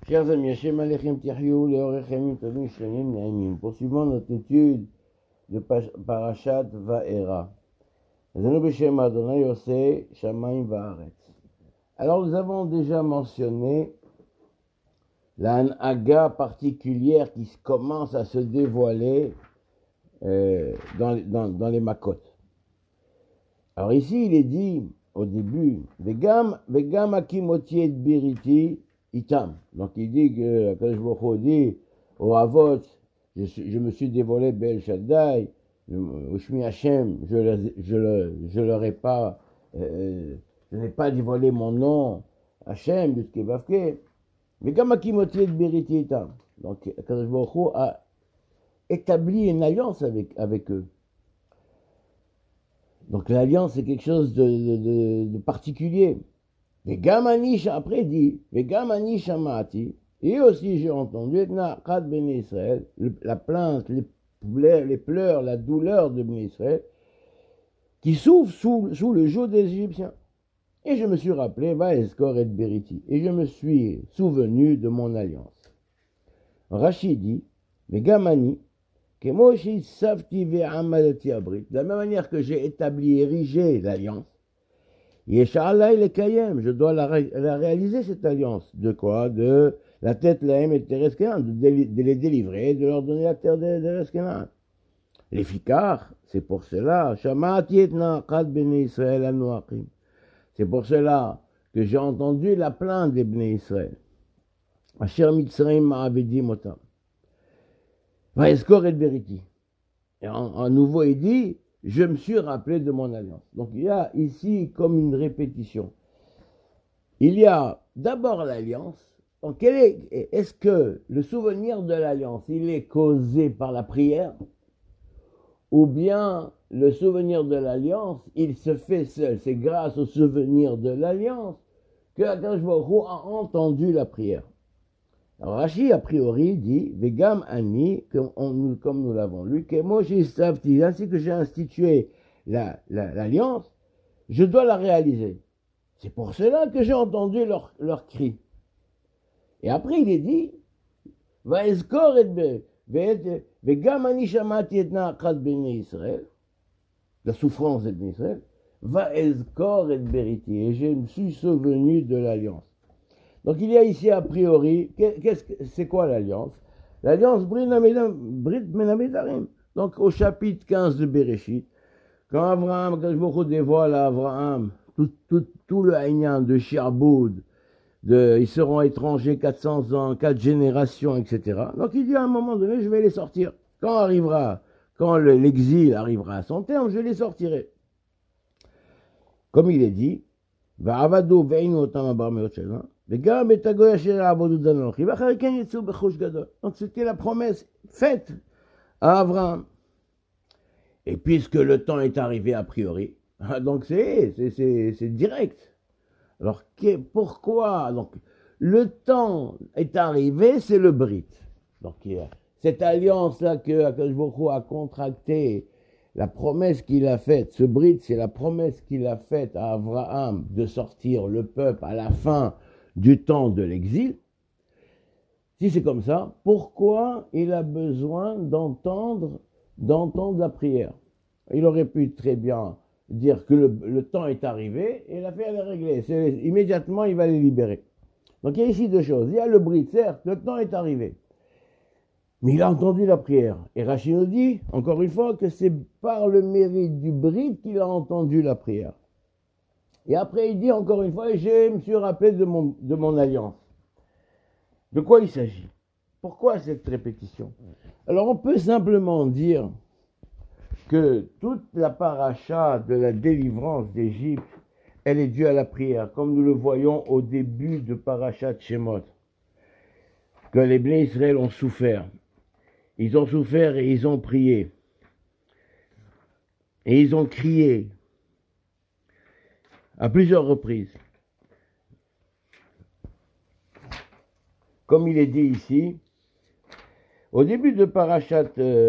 Chers amis, Hashem Alechem Tirhiou, Leorechem Tovim Shlemim Naimim. Poursuivons notre étude de Parashat Va'era. Zenu B'Shem Adonai Yoseh Shamayim Va'aretz. Alors nous avons déjà mentionné la Hanaga particulière qui commence à se dévoiler dans les Makot. Alors ici il est dit au début, Vegam Akimoti et Biriti Itam. Donc il dit que Akadosh Baruch Hu dit au Avot, je me suis dévoilé Bel Shaddai, Ushmi Hashem, je leur ai pas, je n'ai pas dévoilé mon nom, Hashem, Yudke Vavke. Vegam Akimoti et Biriti Itam. Donc Akadosh Baruch Hu a établi une alliance avec eux. Donc l'alliance c'est quelque chose de particulier. Vegamani, après il dit, Vegamani Shamati, et aussi j'ai entendu, Naqad Ben Israël, la plainte, les pleurs, la douleur de Ben Israël, qui souffre sous le joug des Égyptiens. Et je me suis rappelé, Vaeskor et Beriti, et je me suis souvenu de mon alliance. Rachid dit, Vegamani, de la même manière que j'ai établi, érigé l'alliance, je dois la réaliser cette alliance. De quoi? De la tête, la haine et Tereskenan, de les délivrer, de leur donner la terre de Tereskenan. Les Fikar, c'est pour cela, c'est pour cela que j'ai entendu la plainte des Bnei Israël. Asher Mitzrayim ma'avedim otam. Vaeskor et Beriti. Et à nouveau, il dit, je me suis rappelé de mon alliance. Donc il y a ici comme une répétition. Il y a d'abord l'alliance. Donc est-ce que le souvenir de l'alliance, il est causé par la prière? Ou bien le souvenir de l'alliance, il se fait seul? C'est grâce au souvenir de l'alliance que Akadosh Baruch Hu a entendu la prière. Alors Rashi, a priori, dit, Vegam Ani, comme nous l'avons lu, que Moshe Savti, ainsi que j'ai institué l'alliance, je dois la réaliser. C'est pour cela que j'ai entendu leur cri. Et après, il est dit, Vaeskor et Vegam Ani Shamati et Naqad Bnei Israël, la souffrance de Bnei Israël, Vaeskor et Beriti, et je me suis souvenu de l'alliance. Donc il y a ici a priori, c'est quoi l'alliance? L'alliance Brit Menamedarim. Donc au chapitre 15 de Bereshit, quand Abraham, quand je vous dévoile à Abraham tout le haïnyan de Shirboud, ils seront étrangers 400 ans, 4 générations, etc. Donc il dit à un moment donné, je vais les sortir. Quand l'exil arrivera à son terme, je les sortirai. Comme il est dit, Va'avadu ve'inu otam abarmeot shel. Donc c'était la promesse faite à Abraham. Et puisque le temps est arrivé a priori, donc c'est direct. Alors pourquoi? Donc le temps est arrivé, c'est le Brit. Donc cette alliance-là que Akadosh Baruch Hu a contractée, la promesse qu'il a faite, ce Brit, c'est la promesse qu'il a faite à Abraham de sortir le peuple à la fin du temps de l'exil. Si c'est comme ça, pourquoi il a besoin d'entendre la prière? Il aurait pu très bien dire que le temps est arrivé et l'affaire est réglée. Immédiatement, il va les libérer. Donc il y a ici deux choses. Il y a le Brit, certes, le temps est arrivé. Mais il a entendu la prière. Et Rachid nous dit, encore une fois, que c'est par le mérite du Brit qu'il a entendu la prière. Et après, il dit encore une fois, je me suis rappelé de mon alliance. De quoi il s'agit? Pourquoi cette répétition? Alors, on peut simplement dire que toute la paracha de la délivrance d'Égypte, elle est due à la prière, comme nous le voyons au début de Parashat Shemot, que les Bnei Israël ont souffert. Ils ont souffert et ils ont prié. Et ils ont crié à plusieurs reprises. Comme il est dit ici, au début de Parashat,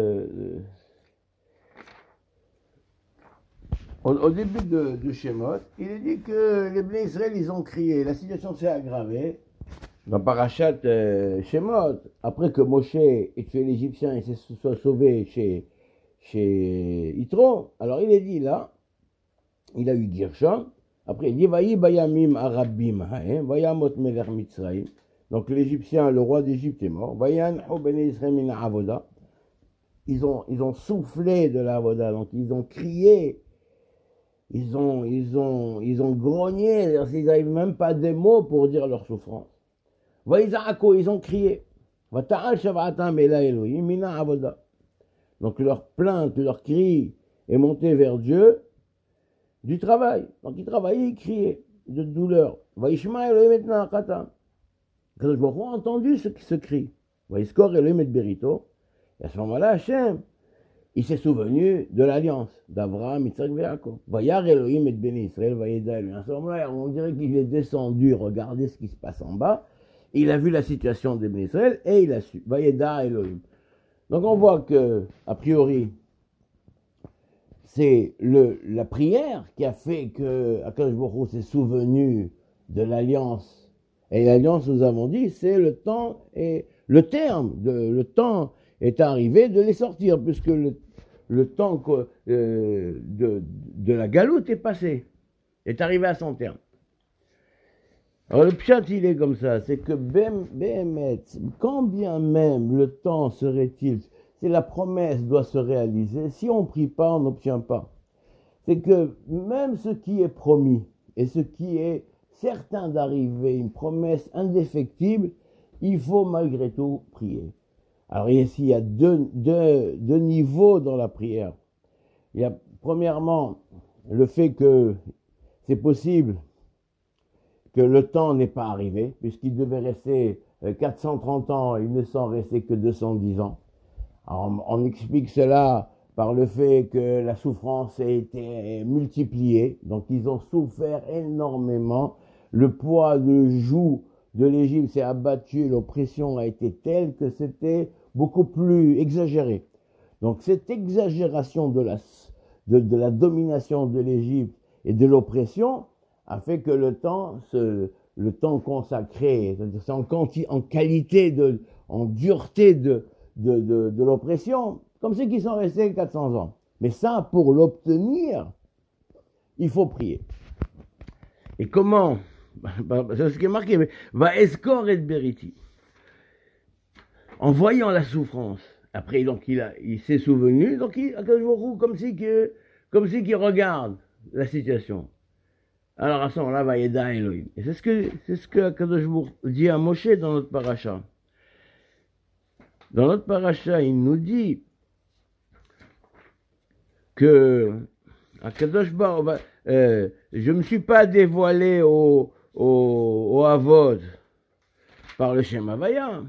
au début de Shemot, il est dit que les Bnei Israël, ils ont crié. La situation s'est aggravée. dans Parashat Shemot, après que Moshe ait tué l'Égyptien et se soit sauvé chez Yitro, alors il est dit là, il a eu Gershon, après il dit Vayi bayamim arabim haem, vayamot melech Mitzrayim. Donc l'Égyptien, le roi d'Égypte est mort. Vayanhu bnei Israël min avoda. Ils ont soufflé de la avoda, donc ils ont crié, ils ont grogné, ils n'arrivent même pas des mots pour dire leur souffrance. Vaïzako, ils ont crié. Vata'al shav'atam ela Elohim mina avoda. Donc leur plainte, leur cri est monté vers Dieu du travail. Donc ils travaillaient, ils criaient de douleur. Vaishma Elohim et na'akatam. Quand je a entendu ce cri, Vaïskor Elohim et berito. Et à ce moment-là, Hachem, il s'est souvenu de l'alliance d'Abraham, Yitzhak et Yaakov. Vayar Elohim et Béni Israël, Vayeda Elohim. À ce moment-là, on dirait qu'il est descendu, regardez ce qui se passe en bas. Il a vu la situation des Béni Israël et il a su. Vayeda Elohim. Donc on voit que, a priori, c'est la prière qui a fait que Akadosh Baruch Hu s'est souvenu de l'alliance. Et l'alliance, nous avons dit, c'est le temps et le terme, le temps est arrivé de les sortir, puisque le temps de la galoute est passé, est arrivé à son terme. Alors le pshat, il est comme ça, c'est que Béhémet, quand bien même le temps serait-il, si la promesse doit se réaliser, si on ne prie pas, on n'obtient pas. C'est que même ce qui est promis et ce qui est certain d'arriver, une promesse indéfectible, il faut malgré tout prier. Alors ici, il y a deux niveaux dans la prière. Il y a premièrement le fait que c'est possible que le temps n'est pas arrivé, puisqu'il devait rester 430 ans, il ne s'en restait que 210 ans. Alors, on explique cela par le fait que la souffrance a été multipliée, donc ils ont souffert énormément, le poids de joug de l'Égypte s'est abattu, l'oppression a été telle que c'était beaucoup plus exagéré. Donc cette exagération de la domination de l'Égypte et de l'oppression a fait que le temps consacré, c'est-à-dire en qualité, en dureté de l'oppression, comme ceux qui sont restés 400 ans. Mais ça, pour l'obtenir, il faut prier. Et comment? C'est ce qui est marqué, mais va escor et beriti. En voyant la souffrance, après donc il s'est souvenu, donc comme si qu'il regarde la situation. Alors à ce moment-là, va Yeda Elohim. Et c'est ce que Akadosh Baruch Hu dit à Moshe dans notre paracha. Dans notre paracha, il nous dit que Akadosh Baruch Hu, je ne me suis pas dévoilé au Avod par le Shem Havaya.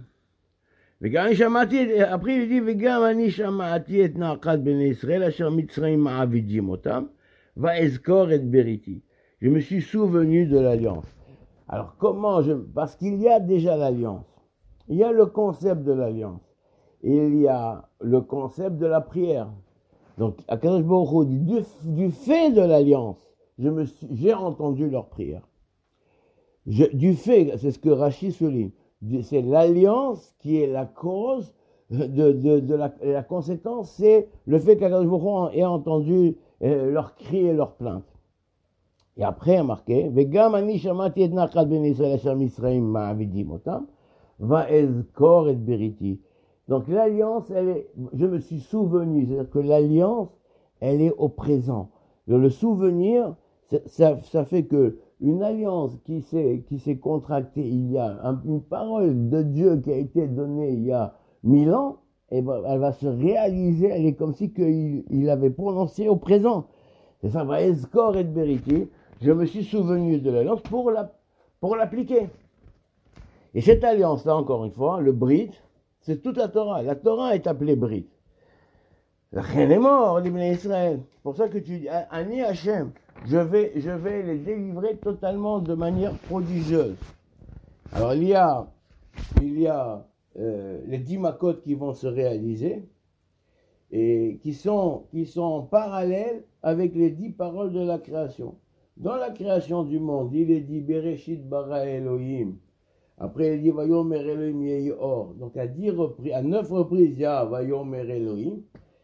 Après il dit וגם אני שמעתי את נאקת בני ישראל אשר מצרים מעבידים אותם ואזכור את בריתי. Je me suis souvenu de l'alliance. Alors comment parce qu'il y a déjà l'alliance. Il y a le concept de l'alliance. Et il y a le concept de la prière. Donc Akadosh Baruch Hu dit du fait de l'alliance, j'ai entendu leur prière. Du fait, c'est ce que Rashi souligne. C'est l'alliance qui est la cause de la conséquence, c'est le fait qu'Akadosh Baruch Hu ait entendu leurs cris et leurs plaintes. Et après, il y a marqué, Vegam ani shamati et naqat ben Israël asher Misraim ma'avidim otam, va ezkor et beriti. Donc l'alliance, je me suis souvenu, c'est-à-dire que l'alliance, elle est au présent. Le souvenir, ça fait que une alliance qui s'est contractée il y a une parole de Dieu qui a été donnée il y a 1000 ans, et ben, elle va se réaliser, elle est comme si il avait prononcé au présent. C'est ça, va escor et beriti. Je me suis souvenu de l'alliance pour l'appliquer. Et cette alliance-là, encore une fois, le Brit, c'est toute la Torah. La Torah est appelée Brit. La reine est morte, l'Ibn Israël. C'est pour ça que tu dis, Ani Hachem, je vais les délivrer totalement de manière prodigieuse. Alors il y a les 10 makot qui vont se réaliser et qui sont en parallèle avec les 10 paroles de la création. Dans la création du monde, il est dit Bereshit bara Elohim Après, il dit Vayomer Elohim yehi or. Donc à 9 reprises, il y a Vayomer Elohim.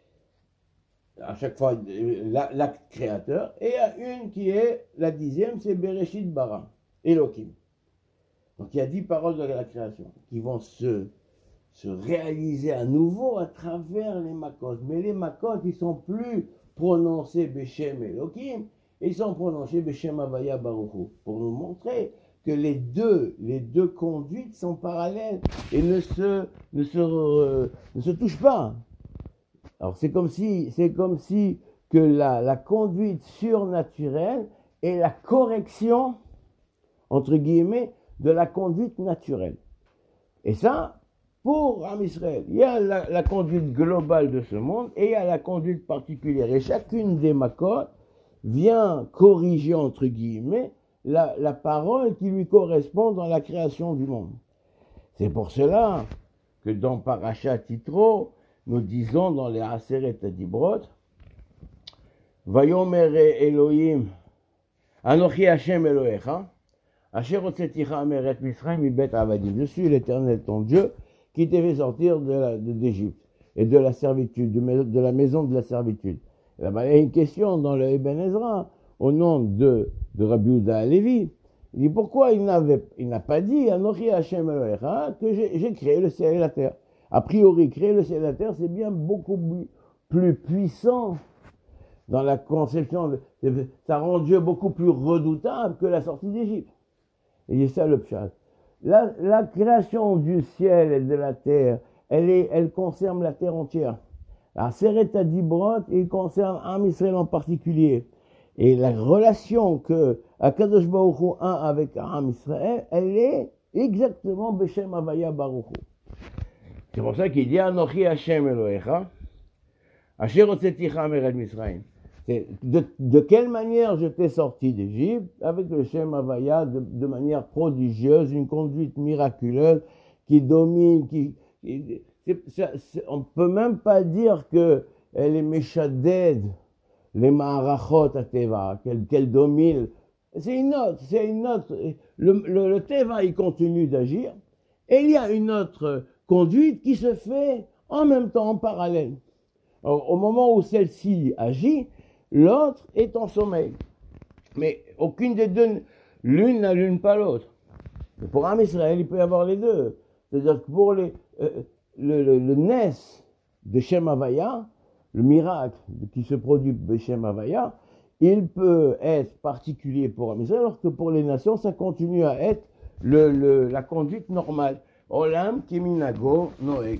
À chaque fois, l'acte créateur. Et il y a une qui est, la 10e, c'est Bereshit bara, Elohim. Donc il y a 10 paroles de la création qui vont se réaliser à nouveau à travers les makot. Mais les makot, ils sont plus prononcés Beshem Elohim, ils sont prononcés Beshem Havaya Baruchu, pour nous montrer que les deux conduites sont parallèles et ne se touchent pas. Alors c'est comme si que la conduite surnaturelle est la correction, entre guillemets, de la conduite naturelle. Et ça, pour Am Israël, il y a la conduite globale de ce monde et il y a la conduite particulière. Et chacune des makot vient corriger, entre guillemets, la parole qui lui correspond dans la création du monde. C'est pour cela que dans Parashat Yitro, nous disons dans les Aseret Dibrot, Vayomer Elohim, Anochi Hashem Elohecha, Asher hotzeticha meret Mitzrayim mibet avadim. Je suis l'Éternel ton Dieu qui t'a fait sortir d'Égypte et de la servitude, de la maison de la servitude. Là-bas, il y a une question dans le Eben Ezra, au nom de Rabbi Yehuda Halevi. Il dit pourquoi il n'a pas dit Anochi Hashem Elohecha que j'ai créé le ciel et la terre. A priori, créer le ciel et la terre, c'est bien beaucoup plus puissant dans la conception. Ça rend Dieu beaucoup plus redoutable que la sortie d'Égypte. Et c'est ça le pshat. La création du ciel et de la terre, elle concerne la terre entière. La Seret Dibrot, il concerne Am Israël en particulier. Et la relation que Akadosh Baruch Hu a avec Am Israël, elle est exactement Beshem Havaya Baruch Hu. C'est pour ça qu'il dit Anochi Hashem Elohecha, Asher hotzeticha meret Mitzrayim. De quelle manière je t'ai sorti d'Égypte? Avec le Shem Havaya, de manière prodigieuse, une conduite miraculeuse qui domine, on ne peut même pas dire qu'elle est méchaded, les Maharachot à Teva, qu'elle domine. C'est une autre. Le Teva, il continue d'agir, et il y a une autre conduite qui se fait en même temps, en parallèle. Alors, au moment où celle-ci agit, l'autre est en sommeil. Mais aucune des deux, l'une n'allume pas l'autre. Et pour Am Israël, il peut y avoir les deux. C'est-à-dire que pour le Nes de Shem Havaya, le miracle qui se produit de Shem Havaya, il peut être particulier pour Am Israël, alors que pour les nations, ça continue à être la conduite normale. Olam Keminago Noeg.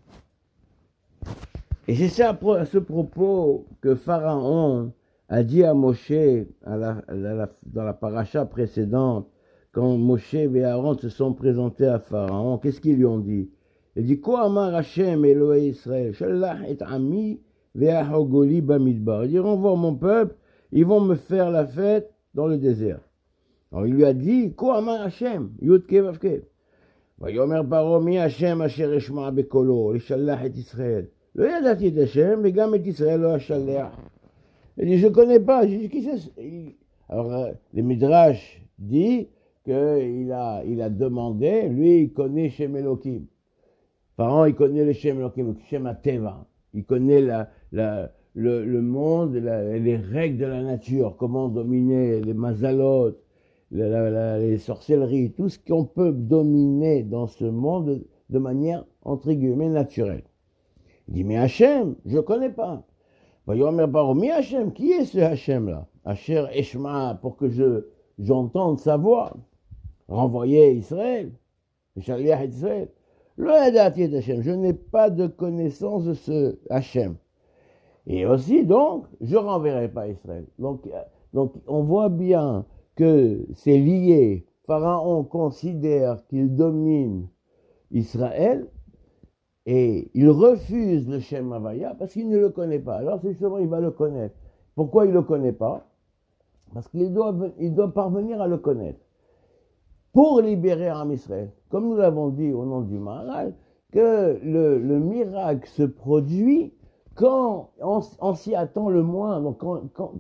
Et c'est ça à ce propos que Pharaon a dit à Moshe dans la paracha précédente, quand Moshe et Aaron se sont présentés à Pharaon, qu'est-ce qu'ils lui ont dit? Il dit Ko amar Hashem Elohei Israël, Shalach et ami ve'ahogoli bamidbar. Il dit renvoie mon peuple, ils vont me faire la fête dans le désert. Alors il lui a dit Ko amar Hashem, Yud Kevavke. ויאמר פרעה מי השם אשר אשמע בקולו לשלח את ישראל. לא ידעתי את השם וגם את ישראל לא אשלח. Il dit je ne connais pas. Je dis qui c'est? Alors le Midrash dit qu'il a demandé, lui il connaît Shem Elohim. Pharaon il connaît le Shem Elohim, le Shem Ateva. Il connaît le monde, les règles de la nature, comment dominer les mazalot, les sorcelleries, tout ce qu'on peut dominer dans ce monde de manière, entre guillemets, naturelle. Il dit, mais Hachem, je ne connais pas. Vayomer Paro, mais Hachem, qui est ce Hachem-là? Asher Eshma, pour que j'entende sa voix. Renvoyer Israël. Shaliach Israël. Lo yadati et Hachem, je n'ai pas de connaissance de ce Hachem. Et aussi, donc, je ne renverrai pas Israël. Donc, on voit bien que c'est lié. Pharaon considère qu'il domine Israël et il refuse le Shem Havaya parce qu'il ne le connaît pas. Alors c'est justement, il va le connaître. Pourquoi il ne le connaît pas? Parce qu'il doit parvenir à le connaître. Pour libérer Am Israël, comme nous l'avons dit au nom du Maharal, que le miracle se produit quand on s'y attend le moins. Donc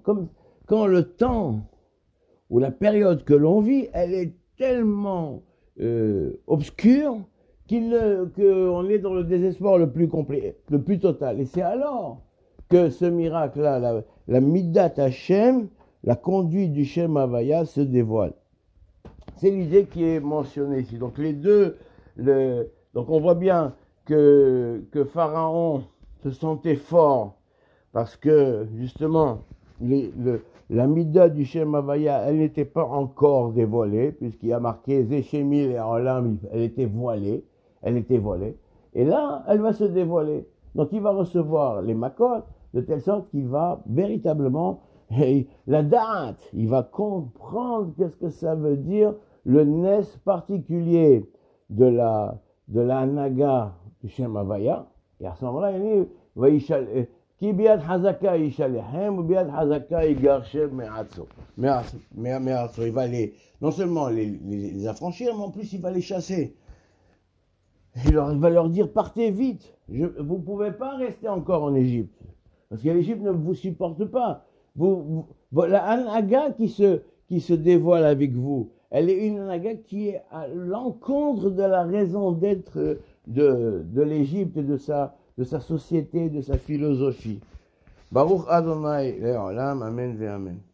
quand le temps ou la période que l'on vit, elle est tellement obscur qu'on est dans le désespoir le plus complet, le plus total. Et c'est alors que ce miracle-là, la Midat Hashem, la conduite du Shem Havaya se dévoile. C'est l'idée qui est mentionnée ici. Donc les deux, donc on voit bien que Pharaon se sentait fort parce que justement la Midah du Shem Havaya, elle n'était pas encore dévoilée, puisqu'il y a marqué Zéchémil et Olam, elle était voilée. Et là, elle va se dévoiler. Donc il va recevoir les makot, de telle sorte qu'il va véritablement, la date, il va comprendre qu'est-ce que ça veut dire, le nes particulier de la Hanaga du Shem Havaya. Et à ce moment-là, il dit, כי ביד חזקה ישלחם וביד חזקה יגרשם מארצו. Il va non seulement les affranchir, mais en plus il va les chasser. Il va leur dire, partez vite, vous ne pouvez pas rester encore en Égypte, parce que l'Égypte ne vous supporte pas. La Hanaga qui se dévoile avec vous, elle est une Hanaga qui est à l'encontre de la raison d'être de l'Égypte et de sa société, de sa philosophie. Baruch Adonai Le'olam, Amen ve'Amen.